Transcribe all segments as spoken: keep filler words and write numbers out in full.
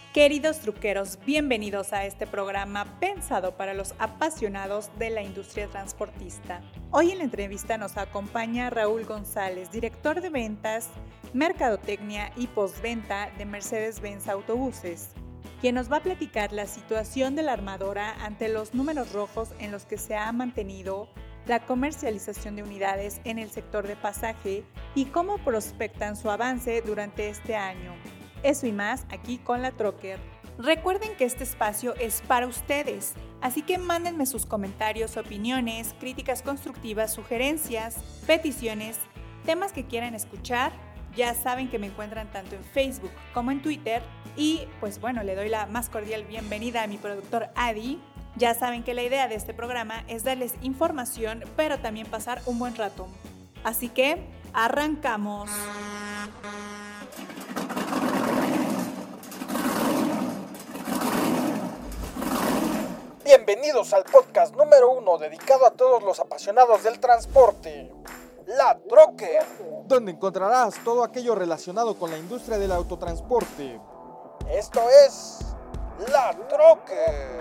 Queridos truqueros, bienvenidos a este programa pensado para los apasionados de la industria transportista. Hoy en la entrevista nos acompaña Raúl González, director de ventas, mercadotecnia y postventa de Mercedes-Benz Autobuses, quien nos va a platicar la situación de la armadora ante los números rojos en los que se ha mantenido la comercialización de unidades en el sector de pasaje y cómo prospectan su avance durante este año. Eso y más aquí con la Trocker. Recuerden que este espacio es para ustedes, así que mándenme sus comentarios, opiniones, críticas constructivas, sugerencias, peticiones, temas que quieran escuchar. Ya saben que me encuentran tanto en Facebook como en Twitter y pues bueno, le doy la más cordial bienvenida a mi productor Adi. Ya saben que la idea de este programa es darles información, pero también pasar un buen rato. Así que, arrancamos. Bienvenidos al podcast número uno dedicado a todos los apasionados del transporte, La Trocker, donde encontrarás todo aquello relacionado con la industria del autotransporte. Esto es La Trocker.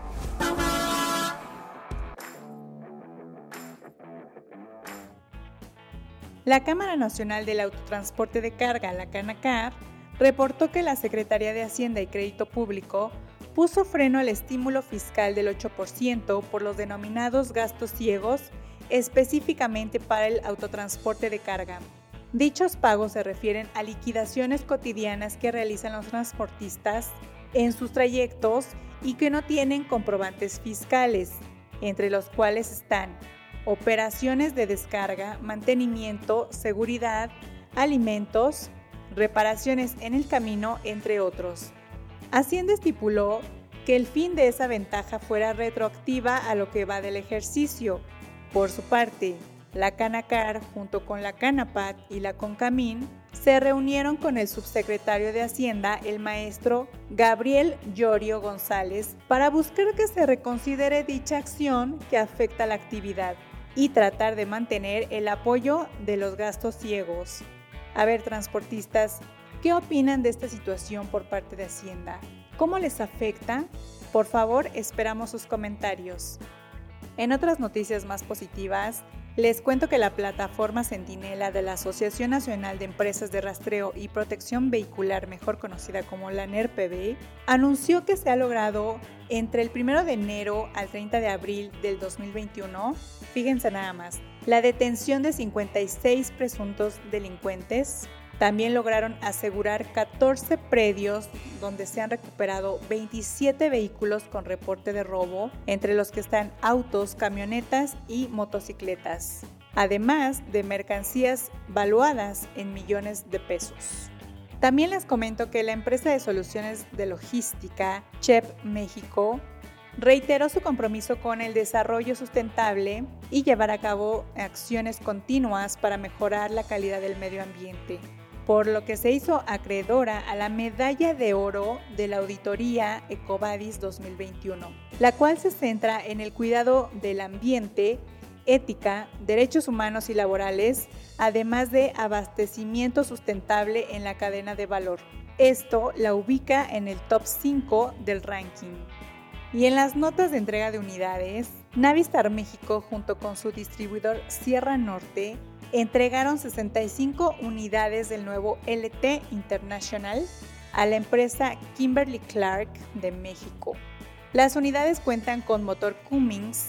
La Cámara Nacional del Autotransporte de Carga, la Canacar, reportó que la Secretaría de Hacienda y Crédito Público puso freno al estímulo fiscal del ocho por ciento por los denominados gastos ciegos, específicamente para el autotransporte de carga. Dichos pagos se refieren a liquidaciones cotidianas que realizan los transportistas en sus trayectos y que no tienen comprobantes fiscales, entre los cuales están operaciones de descarga, mantenimiento, seguridad, alimentos, reparaciones en el camino, entre otros. Hacienda estipuló que el fin de esa ventaja fuera retroactiva a lo que va del ejercicio. Por su parte, la Canacar, junto con la Canapat y la Concamín, se reunieron con el subsecretario de Hacienda, el maestro Gabriel Llorio González, para buscar que se reconsidere dicha acción que afecta la actividad y tratar de mantener el apoyo de los gastos ciegos. A ver, transportistas, ¿qué opinan de esta situación por parte de Hacienda? ¿Cómo les afecta? Por favor, esperamos sus comentarios. En otras noticias más positivas, les cuento que la plataforma Centinela de la Asociación Nacional de Empresas de Rastreo y Protección Vehicular, mejor conocida como la N E R P V, anunció que se ha logrado entre el primero de enero al treinta de abril del dos mil veintiuno, fíjense nada más, la detención de cincuenta y seis presuntos delincuentes. También lograron asegurar catorce predios donde se han recuperado veintisiete vehículos con reporte de robo, entre los que están autos, camionetas y motocicletas, además de mercancías valuadas en millones de pesos. También les comento que la empresa de soluciones de logística, C H E P México, reiteró su compromiso con el desarrollo sustentable y llevar a cabo acciones continuas para mejorar la calidad del medio ambiente, por lo que se hizo acreedora a la medalla de oro de la auditoría EcoVadis dos mil veintiuno, la cual se centra en el cuidado del ambiente, ética, derechos humanos y laborales, además de abastecimiento sustentable en la cadena de valor. Esto la ubica en el top cinco del ranking. Y en las notas de entrega de unidades, Navistar México junto con su distribuidor Sierra Norte entregaron sesenta y cinco unidades del nuevo L T International a la empresa Kimberly-Clark de México. Las unidades cuentan con motor Cummins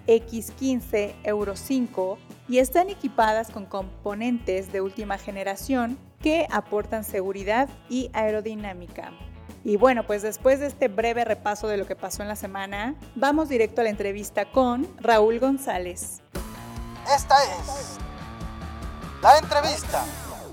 X quince Euro cinco y están equipadas con componentes de última generación que aportan seguridad y aerodinámica. Y bueno, pues después de este breve repaso de lo que pasó en la semana, vamos directo a la entrevista con Raúl González. Esta es la entrevista.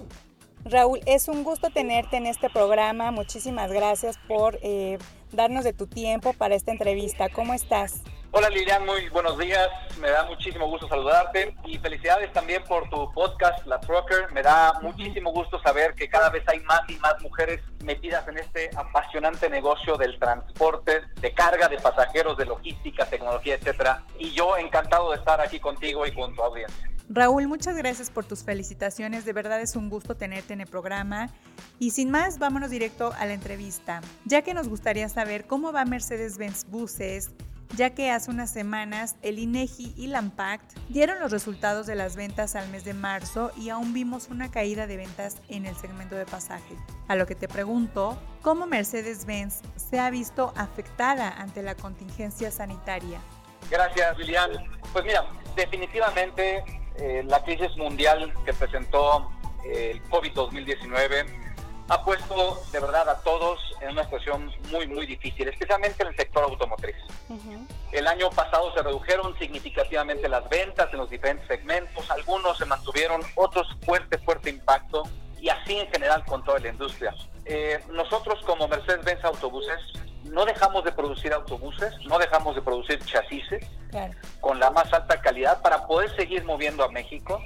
Raúl, es un gusto tenerte en este programa. Muchísimas gracias por eh, darnos de tu tiempo para esta entrevista. ¿Cómo estás? Hola Lilian, muy buenos días. Me da muchísimo gusto saludarte y felicidades también por tu podcast, La Trocker. Me da muchísimo gusto saber que cada vez hay más y más mujeres metidas en este apasionante negocio del transporte, de carga, de pasajeros, de logística, tecnología, etcétera. Y yo encantado de estar aquí contigo y con tu audiencia. Raúl, muchas gracias por tus felicitaciones, de verdad es un gusto tenerte en el programa. Y sin más, vámonos directo a la entrevista, ya que nos gustaría saber cómo va Mercedes-Benz Buses, ya que hace unas semanas el INEGI y la ANPACT dieron los resultados de las ventas al mes de marzo y aún vimos una caída de ventas en el segmento de pasaje. A lo que te pregunto, ¿cómo Mercedes-Benz se ha visto afectada ante la contingencia sanitaria? Gracias, Lilian. Pues mira, definitivamente eh, la crisis mundial que presentó eh, el COVID dos mil diecinueve ha puesto de verdad a todos en una situación muy, muy difícil, especialmente en el sector automotriz. Uh-huh. El año pasado se redujeron significativamente las ventas en los diferentes segmentos, algunos se mantuvieron, otros fuerte, fuerte impacto, y así en general con toda la industria. Eh, nosotros como Mercedes-Benz Autobuses no dejamos de producir autobuses, no dejamos de producir chasis, claro, con la más alta calidad para poder seguir moviendo a México,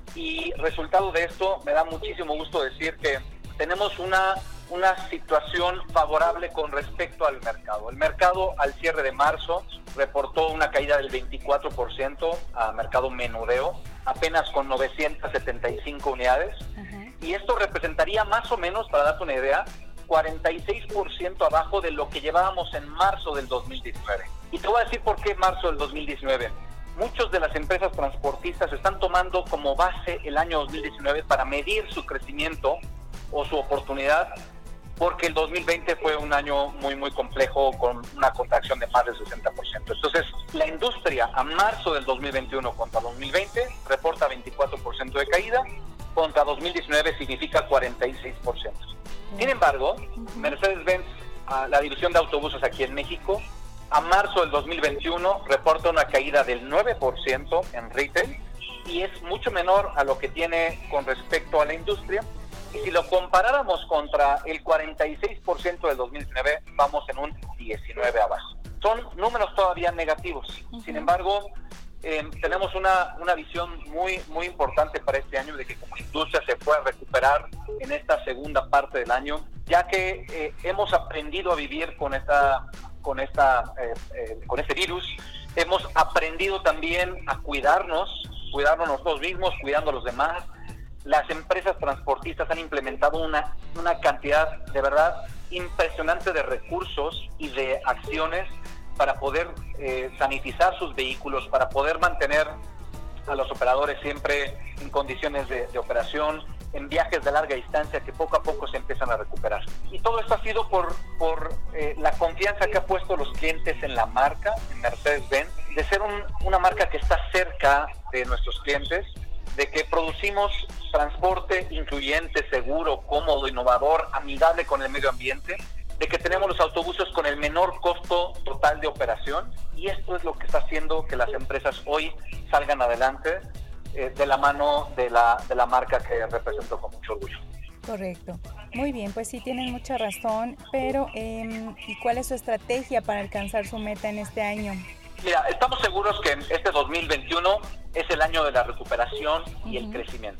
y resultado de esto me da muchísimo gusto decir que tenemos una, una situación favorable con respecto al mercado. El mercado al cierre de marzo reportó una caída del veinticuatro por ciento a mercado menudeo, apenas con novecientas setenta y cinco unidades. Uh-huh. Y esto representaría más o menos, para darte una idea, cuarenta y seis por ciento abajo de lo que llevábamos en marzo del dos mil diecinueve. Y te voy a decir por qué marzo del dos mil diecinueve. Muchas de las empresas transportistas están tomando como base el año dos mil diecinueve para medir su crecimiento o su oportunidad, porque el dos mil veinte fue un año muy muy complejo con una contracción de más del sesenta por ciento. Entonces, la industria a marzo del dos mil veintiuno contra dos mil veinte reporta veinticuatro por ciento de caída, contra dos mil diecinueve significa cuarenta y seis por ciento. Sin embargo, Mercedes-Benz, la división de autobuses aquí en México, a marzo del dos mil veintiuno reporta una caída del nueve por ciento en retail, y es mucho menor a lo que tiene con respecto a la industria. Y si lo comparáramos contra el cuarenta y seis por ciento del dos mil diecinueve, vamos en un diecinueve por ciento abajo. Son números todavía negativos. Uh-huh. Sin embargo, eh, tenemos una, una visión muy, muy importante para este año de que como industria se pueda recuperar en esta segunda parte del año, ya que eh, hemos aprendido a vivir con, esta, con, esta, eh, eh, con este virus. Hemos aprendido también a cuidarnos, cuidarnos nosotros mismos, cuidando a los demás. Las empresas transportistas han implementado una, una cantidad de verdad impresionante de recursos y de acciones para poder eh, sanitizar sus vehículos, para poder mantener a los operadores siempre en condiciones de, de operación, en viajes de larga distancia que poco a poco se empiezan a recuperar. Y todo esto ha sido por, por eh, la confianza que han puesto los clientes en la marca, en Mercedes-Benz, de ser un, una marca que está cerca de nuestros clientes, de que producimos transporte incluyente, seguro, cómodo, innovador, amigable con el medio ambiente, de que tenemos los autobuses con el menor costo total de operación, y esto es lo que está haciendo que las empresas hoy salgan adelante eh, de la mano de la, de la marca que represento con mucho orgullo. Correcto. Muy bien, pues sí tienen mucha razón, pero eh, ¿y cuál es su estrategia para alcanzar su meta en este año? Mira, estamos seguros que este dos mil veintiuno es el año de la recuperación y uh-huh. el crecimiento.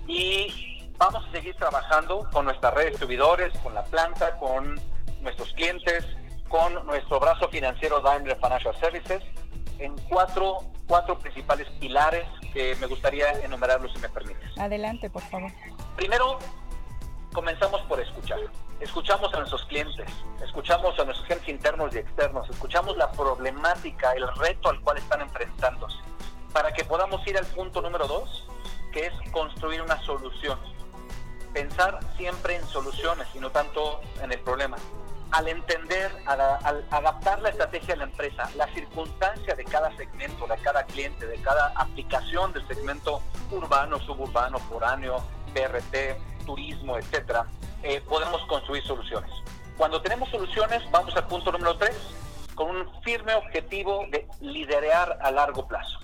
Y vamos a seguir trabajando con nuestra red de distribuidores, con la planta, con nuestros clientes, con nuestro brazo financiero Daimler Financial Services, en cuatro, cuatro principales pilares que me gustaría enumerarlos, si me permites. Adelante, por favor. Primero, comenzamos por escuchar. Escuchamos a nuestros clientes, escuchamos a nuestros clientes internos y externos, escuchamos la problemática, el reto al cual están enfrentándose, para que podamos ir al punto número dos, que es construir una solución. Pensar siempre en soluciones y no tanto en el problema. Al entender, al, al adaptar la estrategia de la empresa, la circunstancia de cada segmento, de cada cliente, de cada aplicación del segmento urbano, suburbano, foráneo, B R T, turismo, etcétera, eh, podemos construir soluciones. Cuando tenemos soluciones, vamos al punto número tres, con un firme objetivo de liderar a largo plazo.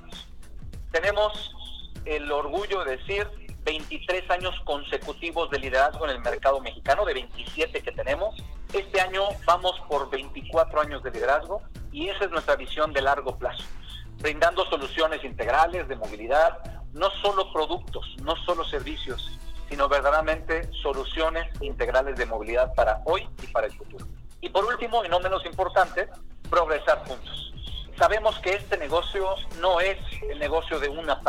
Tenemos el orgullo de decir veintitrés años consecutivos de liderazgo en el mercado mexicano, de veintisiete que tenemos. Este año vamos por veinticuatro años de liderazgo, y esa es nuestra visión de largo plazo, brindando soluciones integrales de movilidad, no solo productos, no solo servicios, sino verdaderamente soluciones integrales de movilidad para hoy y para el futuro. Y por último, y no menos importante, progresar juntos. Sabemos que este negocio no es el negocio de una parte,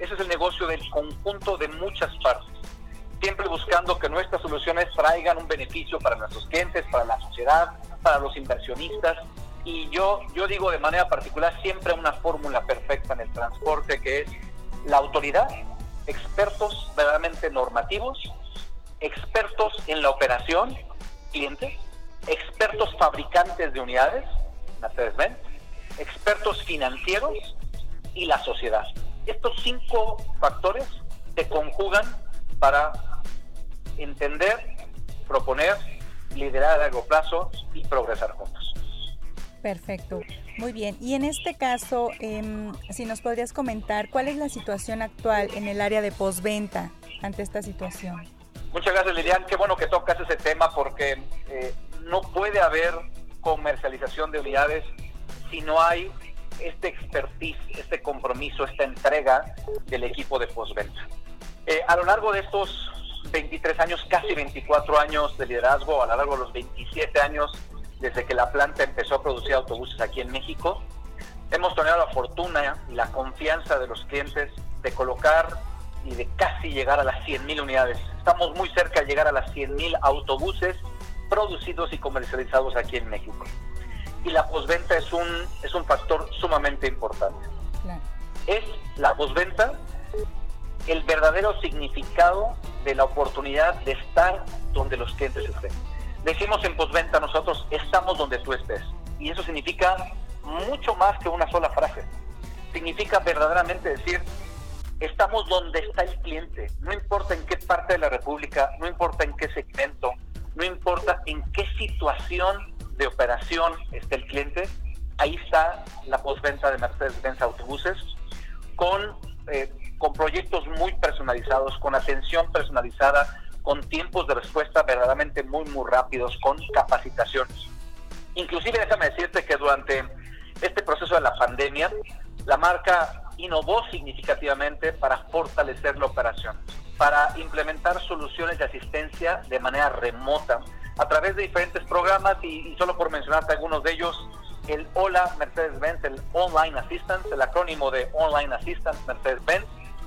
Ese es el negocio del conjunto de muchas partes, siempre buscando que nuestras soluciones traigan un beneficio para nuestros clientes, para la sociedad, para los inversionistas. Y yo, yo digo de manera particular siempre una fórmula perfecta en el transporte, que es la autoridad, expertos verdaderamente normativos, expertos en la operación, clientes, expertos fabricantes de unidades, Mercedes-Benz, expertos financieros y la sociedad. Estos cinco factores se conjugan para entender, proponer, liderar a largo plazo y progresar juntos. Perfecto, muy bien. Y en este caso, eh, si nos podrías comentar cuál es la situación actual en el área de postventa ante esta situación. Muchas gracias, Lilian. Qué bueno que tocas ese tema, porque eh, no puede haber comercialización de unidades si no hay este expertise, este compromiso, esta entrega del equipo de postventa. Eh, a lo largo de estos veintitrés años, casi veinticuatro años de liderazgo, a lo largo de los veintisiete años desde que la planta empezó a producir autobuses aquí en México, hemos tenido la fortuna y la confianza de los clientes de colocar y de casi llegar a las cien mil unidades. Estamos muy cerca de llegar a las cien mil autobuses producidos y comercializados aquí en México. Y la postventa es un, es un factor sumamente importante. Claro. Es la postventa el verdadero significado de la oportunidad de estar donde los clientes estén. Decimos en postventa nosotros, estamos donde tú estés. Y eso significa mucho más que una sola frase. Significa verdaderamente decir, estamos donde está el cliente. No importa en qué parte de la República, no importa en qué segmento, no importa en qué situación de operación esté el cliente, ahí está la postventa de Mercedes-Benz Autobuses, con, eh, con proyectos muy personalizados, con atención personalizada, con tiempos de respuesta verdaderamente muy, muy rápidos, con capacitaciones. Inclusive déjame decirte que durante este proceso de la pandemia, la marca innovó significativamente para fortalecer la operación, para implementar soluciones de asistencia de manera remota, a través de diferentes programas, y, y solo por mencionarte algunos de ellos, el Hola Mercedes-Benz, el Online Assistance, el acrónimo de Online Assistance Mercedes-Benz,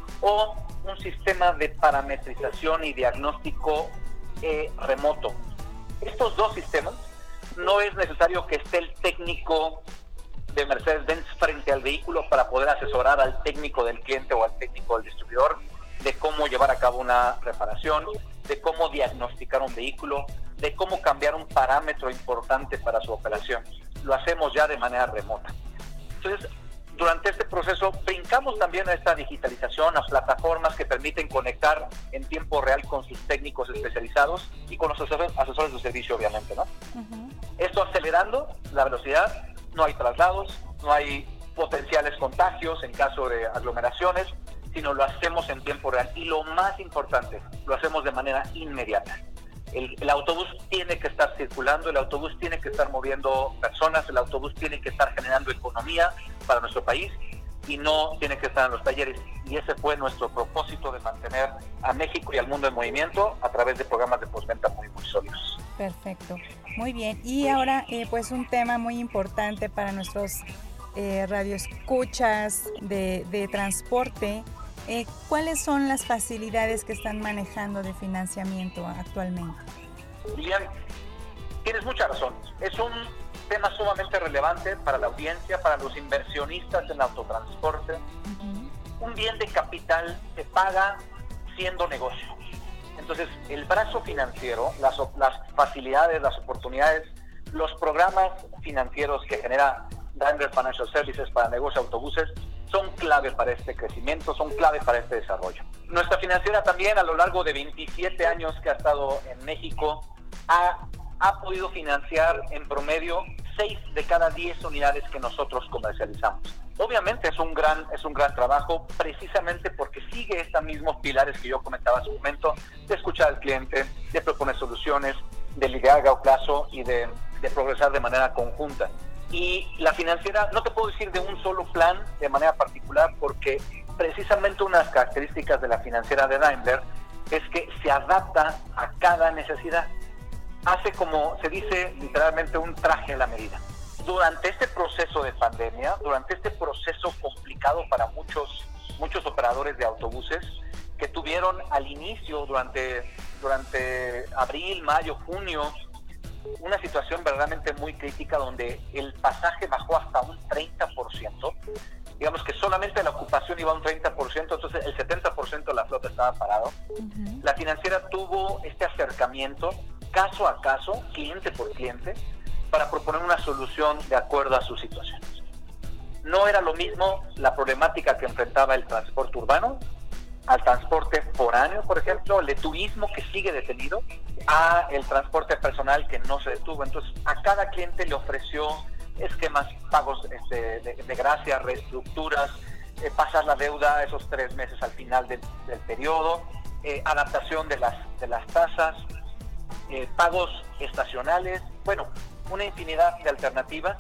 o un sistema de parametrización y diagnóstico eh, remoto. Estos dos sistemas, no es necesario que esté el técnico de Mercedes-Benz frente al vehículo para poder asesorar al técnico del cliente o al técnico del distribuidor de cómo llevar a cabo una reparación, de cómo diagnosticar un vehículo, de cómo cambiar un parámetro importante para su operación. Lo hacemos ya de manera remota. Entonces, durante este proceso brincamos también a esta digitalización, a plataformas que permiten conectar en tiempo real con sus técnicos especializados y con los asesores, asesores de servicio, obviamente, ¿no? Uh-huh. Esto acelerando la velocidad, no hay traslados, no hay potenciales contagios en caso de aglomeraciones, sino lo hacemos en tiempo real. Y lo más importante, lo hacemos de manera inmediata. El, el autobús tiene que estar circulando, el autobús tiene que estar moviendo personas, el autobús tiene que estar generando economía para nuestro país y no tiene que estar en los talleres. Y ese fue nuestro propósito, de mantener a México y al mundo en movimiento a través de programas de postventa muy, muy sólidos. Perfecto, muy bien. Y ahora, eh, pues un tema muy importante para nuestros eh, radioescuchas de, de transporte. Eh, ¿Cuáles son las facilidades que están manejando de financiamiento actualmente? Lilian, tienes mucha razón. Es un tema sumamente relevante para la audiencia, para los inversionistas en el autotransporte. Uh-huh. Un bien de capital se paga siendo negocio. Entonces, el brazo financiero, las, las facilidades, las oportunidades, los programas financieros que genera Daimler Financial Services para negocios de autobuses son clave para este crecimiento, son clave para este desarrollo. Nuestra financiera también, a lo largo de veintisiete años que ha estado en México, ha, ha podido financiar en promedio seis de cada diez unidades que nosotros comercializamos. Obviamente es un gran, es un gran trabajo, precisamente porque sigue estos mismos pilares que yo comentaba hace un momento, de escuchar al cliente, de proponer soluciones, de liderar a largo plazo y de, de progresar de manera conjunta. Y la financiera, no te puedo decir de un solo plan de manera particular, porque precisamente una de las características de la financiera de Daimler es que se adapta a cada necesidad. Hace, como se dice literalmente, un traje a la medida. Durante este proceso de pandemia, durante este proceso complicado para muchos muchos operadores de autobuses que tuvieron al inicio, durante, durante abril, mayo, junio, una situación verdaderamente muy crítica donde el pasaje bajó hasta un treinta por ciento. Digamos que solamente la ocupación iba a un treinta por ciento, entonces el setenta por ciento de la flota estaba parado. Uh-huh. La financiera tuvo este acercamiento caso a caso, cliente por cliente, para proponer una solución de acuerdo a su situación. No era lo mismo la problemática que enfrentaba el transporte urbano al transporte foráneo, por ejemplo, el de turismo que sigue detenido, a el transporte personal que no se detuvo. Entonces, a cada cliente le ofreció esquemas, pagos este, de, de gracia, reestructuras, eh, pasar la deuda esos tres meses al final de, del periodo, eh, adaptación de las, de las tasas, eh, pagos estacionales, bueno, una infinidad de alternativas.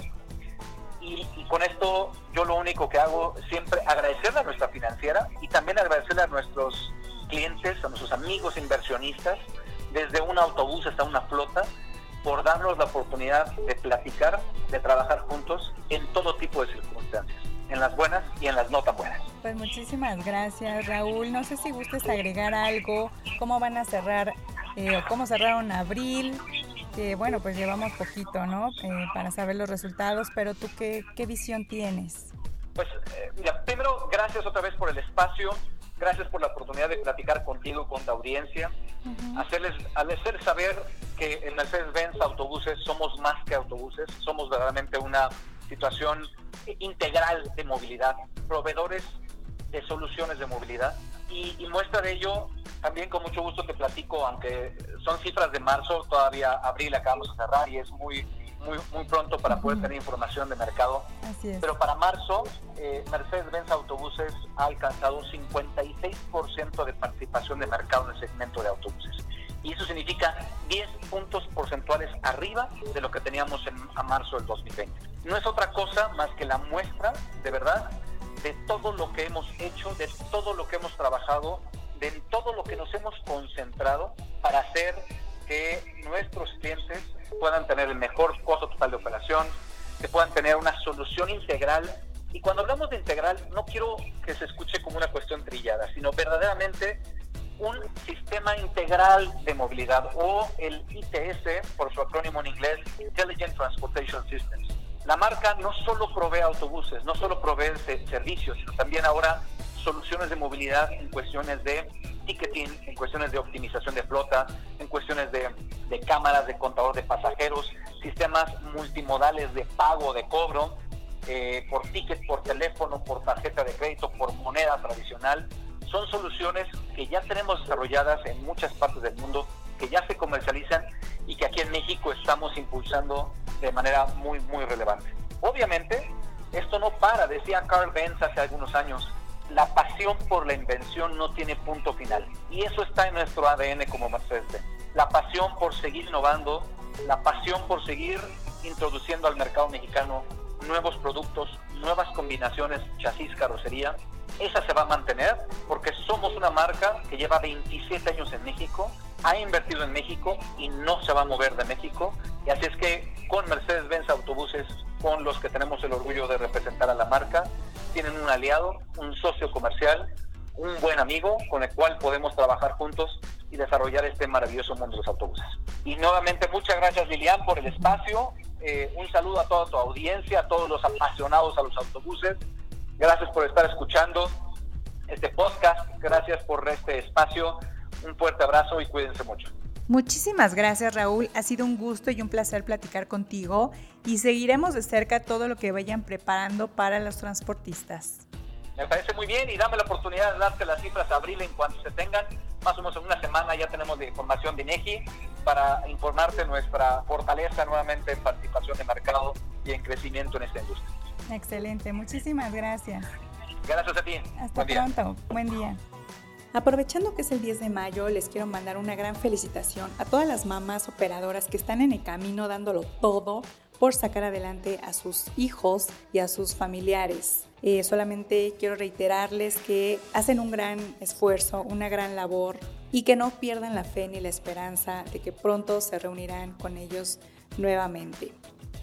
Y, y con esto yo lo único que hago siempre agradecerle a nuestra financiera y también agradecerle a nuestros clientes, a nuestros amigos inversionistas, desde un autobús hasta una flota, por darnos la oportunidad de platicar, de trabajar juntos en todo tipo de circunstancias, en las buenas y en las no tan buenas. Pues muchísimas gracias, Raúl. No sé si gustes agregar algo, cómo van a cerrar, eh, o cómo cerraron abril, que bueno, pues llevamos poquito, ¿no? Eh, para saber los resultados, pero tú, ¿qué, qué visión tienes? Pues, eh, mira, primero, gracias otra vez por el espacio, gracias por la oportunidad de platicar contigo, con la audiencia, uh-huh. hacerles, hacerles saber que en Mercedes-Benz Autobuses somos más que autobuses, somos verdaderamente una situación integral de movilidad, proveedores de soluciones de movilidad, y, y muestra de ello, también con mucho gusto te platico, aunque son cifras de marzo, todavía abril acabamos de cerrar y es muy muy muy pronto para poder tener información de mercado. Así es. Pero para marzo, eh, Mercedes-Benz Autobuses ha alcanzado un cincuenta y seis por ciento de participación de mercado en el segmento de autobuses. Y eso significa diez puntos porcentuales arriba de lo que teníamos en a marzo del dos mil veinte. No es otra cosa más que la muestra, de verdad, de todo lo que hemos hecho, de todo lo que hemos trabajado, de todo lo que nos hemos concentrado para hacer que nuestros clientes puedan tener el mejor costo total de operación, que puedan tener una solución integral. Y cuando hablamos de integral, no quiero que se escuche como una cuestión trillada, sino verdaderamente un sistema integral de movilidad, o el I T S, por su acrónimo en inglés, Intelligent Transportation Systems. La marca no solo provee autobuses, no solo provee servicios, sino también ahora soluciones de movilidad en cuestiones de ticketing, en cuestiones de optimización de flota, en cuestiones de, de cámaras, de contador de pasajeros, sistemas multimodales de pago, de cobro, eh, por ticket, por teléfono, por tarjeta de crédito, por moneda tradicional. Son soluciones que ya tenemos desarrolladas en muchas partes del mundo, que ya se comercializan y que aquí en México estamos impulsando de manera muy, muy relevante. Obviamente, esto no para, decía Carl Benz hace algunos años, la pasión por la invención no tiene punto final. Y eso está en nuestro A D N como Mercedes-Benz. La pasión por seguir innovando, la pasión por seguir introduciendo al mercado mexicano nuevos productos, nuevas combinaciones, chasis, carrocería. Esa se va a mantener porque somos una marca que lleva veintisiete años en México, ha invertido en México y no se va a mover de México. Y así es que con Mercedes-Benz Autobuses, con los que tenemos el orgullo de representar a la marca, tienen un aliado, un socio comercial, un buen amigo con el cual podemos trabajar juntos y desarrollar este maravilloso mundo de los autobuses. Y nuevamente muchas gracias, Lilian, por el espacio. Eh, un saludo a toda tu audiencia, a todos los apasionados a los autobuses. Gracias por estar escuchando este podcast, gracias por este espacio. Un fuerte abrazo y cuídense mucho. Muchísimas gracias, Raúl. Ha sido un gusto y un placer platicar contigo y seguiremos de cerca todo lo que vayan preparando para los transportistas. Me parece muy bien y dame la oportunidad de darte las cifras de abril en cuanto se tengan. Más o menos en una semana ya tenemos de información de INEGI para informarte nuestra fortaleza nuevamente en participación de mercado y en crecimiento en esta industria. Excelente, muchísimas gracias. Gracias a ti. Hasta Buen pronto, día. Buen día. Aprovechando que es el diez de mayo, les quiero mandar una gran felicitación a todas las mamás operadoras que están en el camino dándolo todo por sacar adelante a sus hijos y a sus familiares. Eh, solamente quiero reiterarles que hacen un gran esfuerzo, una gran labor y que no pierdan la fe ni la esperanza de que pronto se reunirán con ellos nuevamente.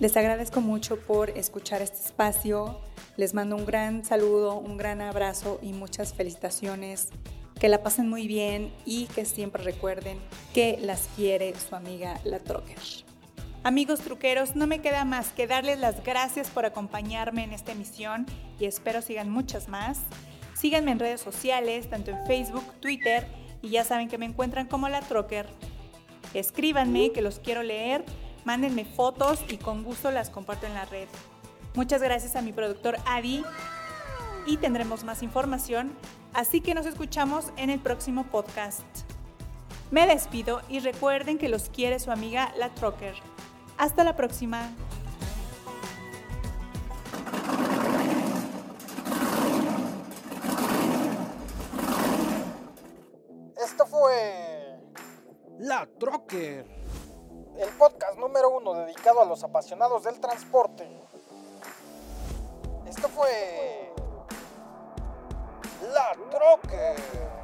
Les agradezco mucho por escuchar este espacio. Les mando un gran saludo, un gran abrazo y muchas felicitaciones. Que la pasen muy bien y que siempre recuerden que las quiere su amiga la Trocker. Amigos truqueros, no me queda más que darles las gracias por acompañarme en esta emisión y espero sigan muchas más. Síganme en redes sociales, tanto en Facebook, Twitter, y ya saben que me encuentran como la Trocker. Escríbanme, que los quiero leer, mándenme fotos y con gusto las comparto en la red. Muchas gracias a mi productor Adi y tendremos más información, así que nos escuchamos en el próximo podcast. Me despido y recuerden que los quiere su amiga la Trocker. Hasta la próxima. Esto fue La Trocker, el podcast número uno dedicado a los apasionados del transporte. Esto fue La Trocker.